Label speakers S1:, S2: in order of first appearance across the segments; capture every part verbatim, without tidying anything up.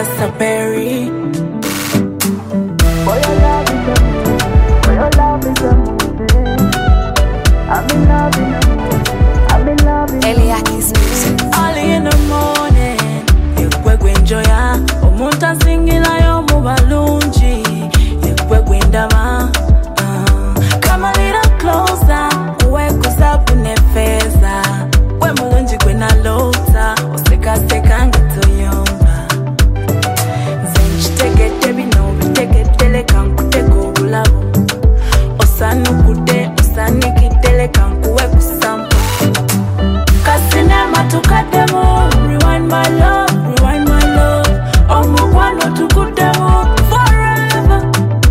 S1: just a berry.
S2: For your love is a movie, for your love is a movie. I'm in love in a movie, I'm in love in a movie.
S3: Eliakis music.
S1: Early in the morning, yekwegwe enjoya. Omunta singila yo mubalungi, yekwegwe ndama. Come a little closer, uwe kusabu nefeza. We mulungi kwe na lota, oseka seka ngatoyomba. Zenchi teke tebi no, teke tele kankuteko bulabo. Osanu kude, osani kitele kankuwe kusampa. Kasinema tukademo, rewind my love, rewind my love. Omukwano tukudemo, forever.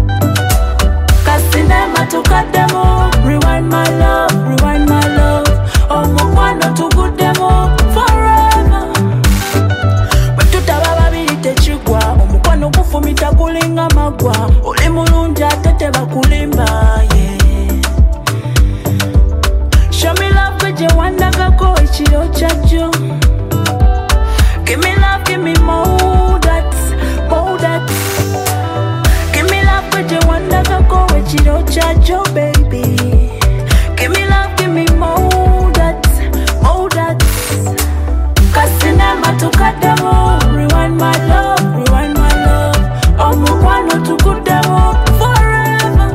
S1: Kasinema tukademo, rewind my love, rewind my love. Omukwano tukudemo, forever. Bwetutaba babiri techigwa, omukwano gufumita kulinga magwa. Oli mulungi ate bakulimba, yeah. Show me love kweje wandagako ekiro kyajjo. Give me love, give me more that, more that. Give me love kweje wandagako ekiro kyajjo, baby. Give me love, give me more that, more that. Kasinema tukademo, rewind my love, rewind my love. Omukwano tukudemo, forever.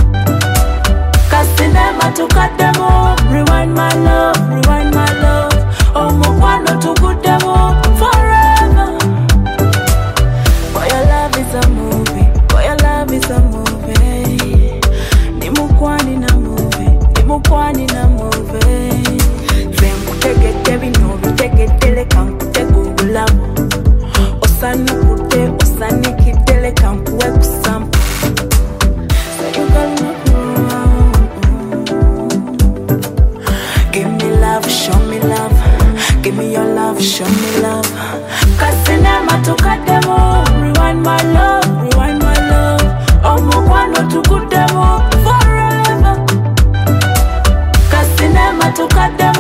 S1: Kasinema tukademo, rewind my love, rewind my love. Omukwano tukudemo, forever. Boy, your love is a movie, boy, your love is a movie. Nimukwani na movie, nimukwani na movie. Zemutege tebi no, bitege tele kankuteko bulabo. Osani kude, osani kitele kankuwe kusampa. So you got me. Give me love, show me love. Give me your love, show me love. Kasinema tukademo, rewind my love, rewind my love. Omukwano tukudemo, forever. Kasinema tukademo.